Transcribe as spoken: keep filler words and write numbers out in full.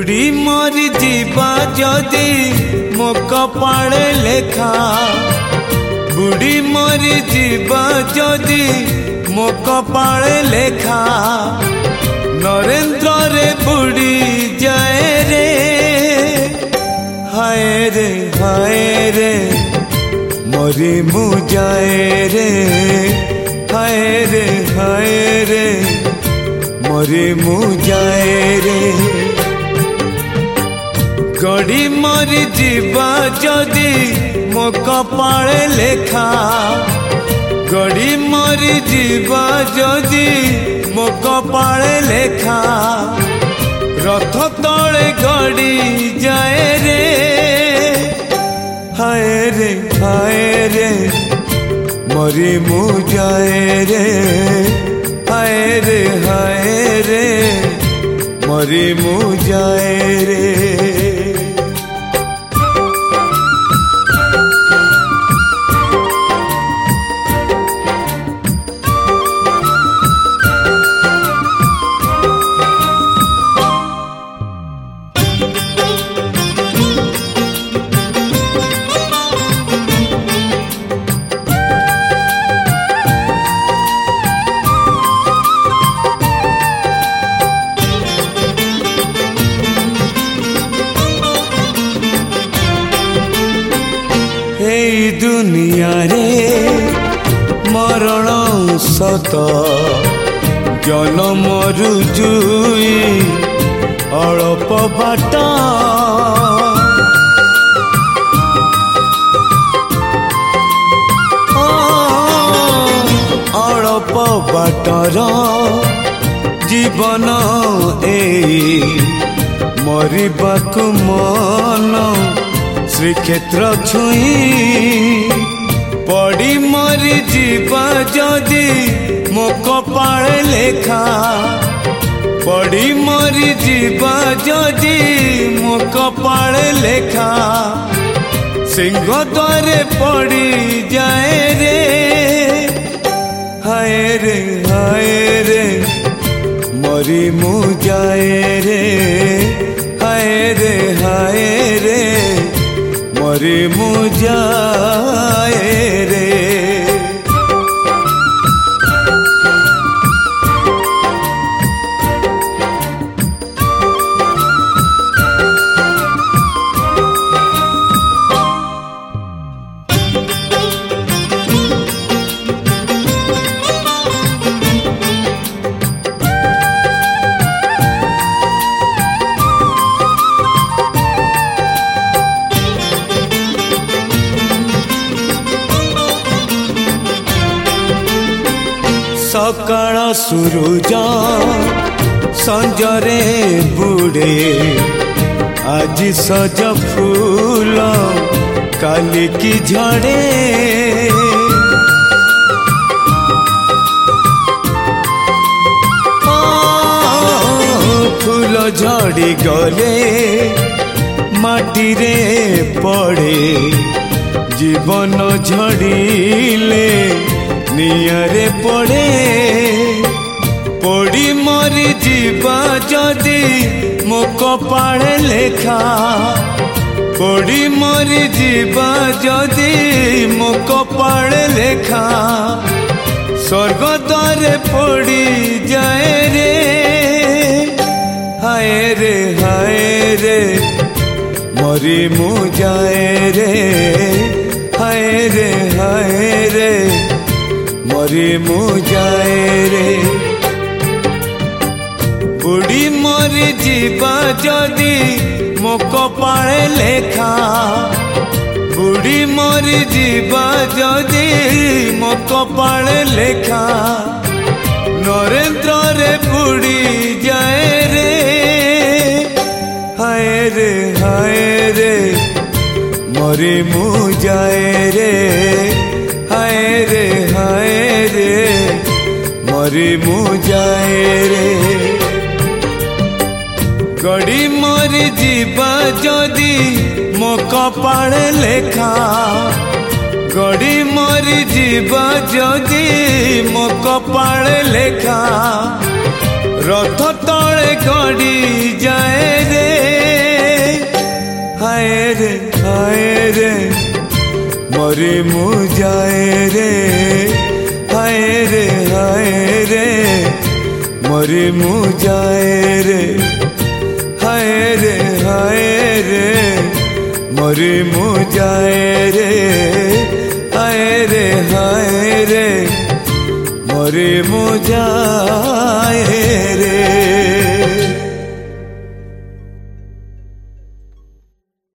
बुढ़ी मरी जीवा जदि मो कपाळे लेखा बुढ़ी मरी जीवा जदि मो कपाळे लेखा नरेंद्र रे बुढ़ी जाए रे हाय रे हाय रे मरी मु जाए रे हाय रे हाय रे मरी मु जाए रे गड़ी मरी जीवा जदि मो कपाळे लेखा गड़ी मरी जीवा जदि मो कपाळे लेखा रथ तले गड़ी जाए रे हाय रे हाय रे मरी मु जाए रे हाय रे हाय रे मरी मु जाए रे दुनिया रे मरण सत जनम रुजुई अल्प बाट अल्प बाटर जीवन ए मरिबाकु मन श्रीक्षेत्र छुई पड़ी मरी जीवा जदि मो कपाळे लेखा पड़ी मरी जीवा जदि मो कपाळे लेखा सिंह द्वारे पड़ी जाए रे हाय रे हाय रे मरी मु जाए रे हाय रे हाय रे मरी मु जाए रे सकाळ सूरज संजरे बुड़े आज सज फूल काली की झड़े फूल झड़ी गले माटी रे पड़े जीवन झड़ीले नियरे पड़े पड़ी मरी जीवा जदि मो कपाळे लेखा पड़ी मरी जीवा जदि मो कपाळे लेखा स्वर्ग द्वारे पड़ी जाए रे हाय रे हाय रे मरी मु जाए रे हाय रे हाय रे मरी मु जाए रे बुढ़ी मरी जीवा जदि मो कपाळे लेखा बुढ़ी मरी जीवा जदि मो कपाळे लेखा नरेंद्र रे बुढ़ी जाए रे हाय रे हाय रे मरी मु जाए रे हाय रे हाय रे मरी मु जाए रे गड़ी मरी जीवा जदि मो कपाळे लेखा गड़ी मरी जीवा जदि मो कपाळे लेखा रथ तले गड़ी जाए रे हाय रे हाय रे मरी मु जाए रे हाय रे हाय रे मरी मु जाए रे हाय रे हाय रे मरी मु जाए रे हाय रे हाय रे मरी मु जाए रे।